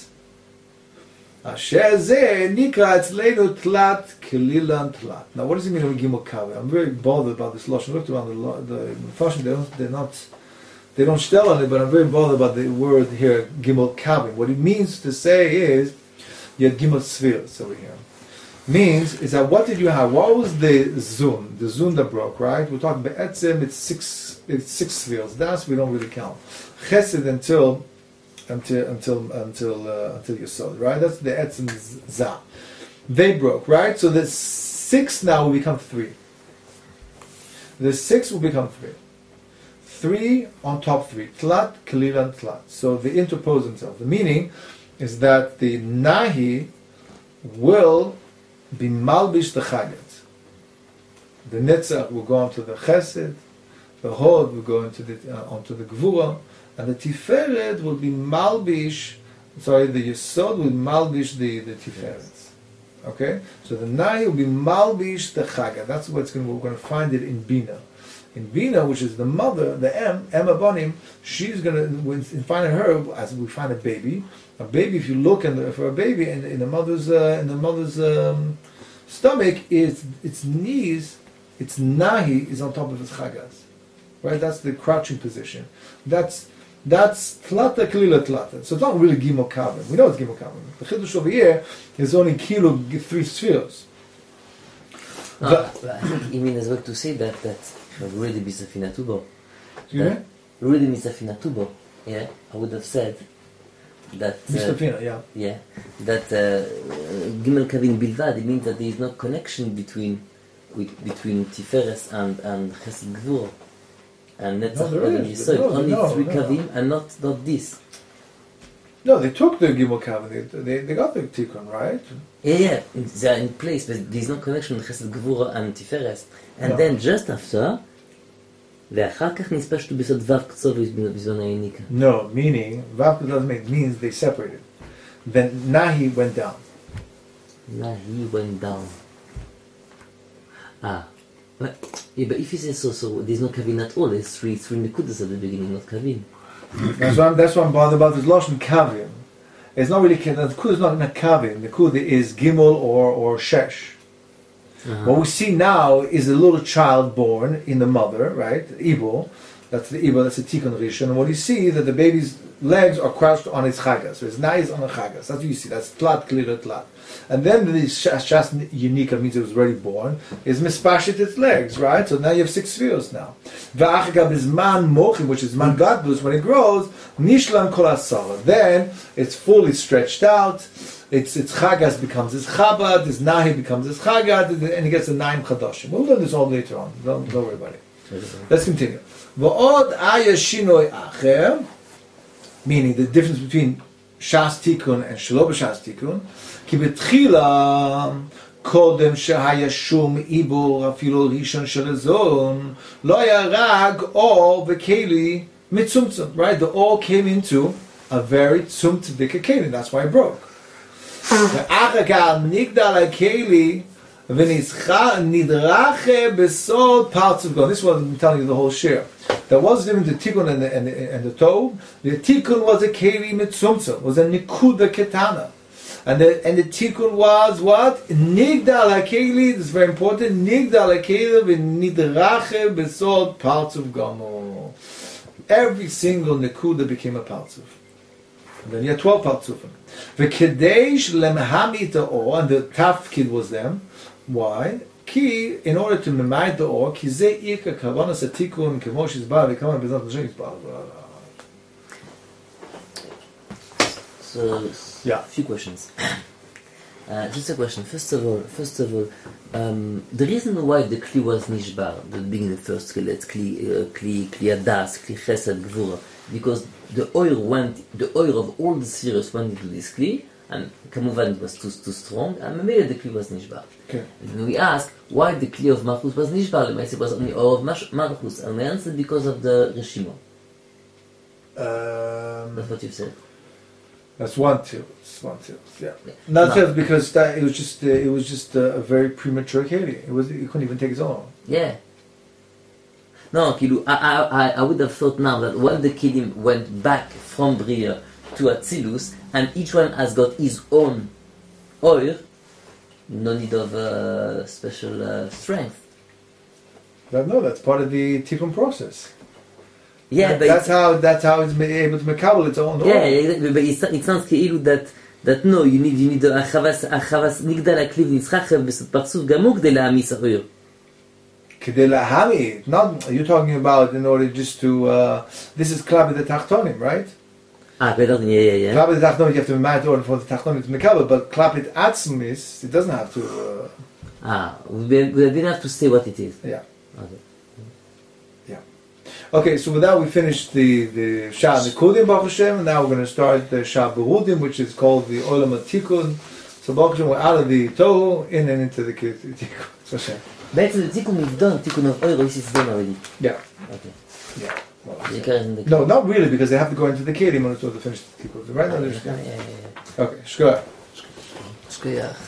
Asher zeh nikra etzleinu tlat kelilan tlat. Now, what does it mean when we gimel kavim? I'm very bothered about this lashon. I looked around the the fashion. They don't. They're not. They don't tell on it, but I'm very bothered about the word here, gimel kavim. What it means to say is, you had gimel spheres over here. Means is that what did you have? What was the zun? The zun that broke, right? We're talking about etzim. It's six. It's six spheres. That's we don't really count. Chesed until until until until uh, until Yesod, right? That's the etzim zah. They broke, right? So the six now will become three. The six will become three. Three on top three. Tlat, kelilan, tlat. So they interpose themselves. The meaning is that the nahi will be malbish the chaget. The netzach will go onto the chesed, the hod will go into the uh, onto the gvura, and the tiferet will be malbish. Sorry, the yesod will malbish the the tiferet. Okay, so the nahi will be malbish the chaget. That's what it's going. We're going to find it in bina. In Bina, which is the mother, the Em, Em Abanim, she's going to, when find her, as we find a baby, a baby, if you look in the, for a baby in, in the mother's uh, in the mother's um, stomach, its its knees, its nahi is on top of its chagas, right? That's the crouching position. That's that's tlata kalila tlata. So it's not really gimel kavim. We know it's gimel kavim. The chiddush over here is only kilo three spheres. No, But- but I think you mean as well to say that that really Bisafina Tubo. Excuse me? That really Bisafina Tubo. Yeah, I would have said that. Uh, Mister Fina, yeah. yeah, that uh, Gimel Kavin Bilvad. It means that there is no connection between with, between Tiferes and and Chesed Gvur and Netzach there Odem is. Yisod. No, Only no, three no. Kavim and not not this. No, they took the Gimel Kavan. They, they, they got the Tikkun, right? Yeah, yeah, they are in place, but there is no connection with Chesed Gvura and Tiferes. And No. then just after, ואחר כך נספשנו בסוד ו' קצוב בזמן העיניקה. No, meaning, Vav doesn't make means they separated. Then Nahi went down. Now he went down. Ah, but, yeah, but if he says so, so there's no Kavin at all. There's three, three Nekudas at the beginning, not Kavin. That's why I'm, that's why I'm bothered about this Lashon Kavim. It's not really, the Kud is not in a Kavim. The Kud is Gimel or, or Shesh. Uh-huh. What we see now is a little child born in the mother, right? Ibul. That's the Ibul, that's the Tikkun Rishon. And what you see is that the baby's legs are crouched on its chagas. So his nai is on a chagas. That's what you see. That's tlat, klira, tlat. And then the shas unika means it was already born, is mispashit its legs, right? So now you have six spheres now. V'achagab is man mochim, which is man gadlus. When it grows, nishlam kol asala. Then it's fully stretched out. Its its chagas becomes its chabad. Its nahi becomes its chagad, and it gets a nine chadashim. We'll learn this all later on. Don't, don't worry about it. Let's continue. V'od aya shinoi acher, meaning the difference between shas tikkun and shelo b'shas tikkun. כי בתחילה, קודם שהיה שום עיבור אפילו ראשון של הזון, לא היה רק אור וכלי מצומצם, right? The ore came into a very tzumtzvika keli, that's why it broke. ואחר כך נגדל הכלי ונדרכה בסוד פרצוף גון. This was I'm telling you the whole share. There was different the tikkun and the, and the, and the tov. The tikkun was a keli mitzumtzum, was a nikuda ketana. And the and the tikkun was what? Nigdal hakeli. This is very important. Nigdal hakeli v'nidrache besod partzuf gamo. Every single nekuda became a partzuf. And then you had twelve partzufim. V'kedesh lemhamit the or, and the tafkid was them. Why? Ki, in order to memait the or, ki ze ika kavanas a tikkun kemosh izbar v'kama bezat l'shem izbar. So, Yeah. a few questions. Uh, just a question. First of all, first of all, um, the reason why the kli was nishbar, the beginning, the first kli, it's kli, uh, kli, kli adas, kli chesed, gvura, because the oil went, the oil of all the spheres went into this kli, and kamuvan it was too too strong, and maybe the kli was nishbar. Okay. And when we ask why the kli of Malchus was nishbar, the it was only oil of Mash- Malchus, and we answered because of the reshimo. Um, That's what you said. That's one tilt. It's one tilt. Yeah. Yeah. Not No. tilt because that it was just uh, it was just uh, a very premature keli. It was he couldn't even take his own. Yeah. No, כאילו, I, I, I- I would have thought now that when the Kelim went back from Bria to Atzilus, and each one has got his own oil, no need of uh, special uh, strength. But no, that's part of the tikkun process. Yeah, That- but that's it's, how that's how it's able to makabel its own. yeah, oil. exactly, but it's, it sounds כאילו that that no, you need you need החבס החבס נגדל הכליב נסחחב בפרצוף גמור כדי להעמיס האויר. Kedei lahami. Not you're talking about in order just to. Uh, this is klabed the tachtonim, right? Ah, better than yeah, yeah, yeah. Klabed the tachtonim. You have to mount order for the tachtonim to makabel, but klabed atzmis it doesn't have to. Uh, Ah, we, we didn't have to say what it is. yeah. Okay. Okay, so with that we finished the the Shah Nikudim Baruch Hashem, and now we're going to start the Shah Berudim, which is called the Olam HaTikun. So Baruch Hashem, we're out of the Tohu, in and into the Tikkun. So Hashem. בעצם the tikkun is done, tikkun of oil, this is done already. Yeah, Okay. yeah. Well, The Ikar is in the no, not really, because they have to go into the Kelim in order to finish the Tikkun. Right? Ah, No, yeah, there's- yeah, yeah, yeah. Okay, Shkoyach. Shkoyach.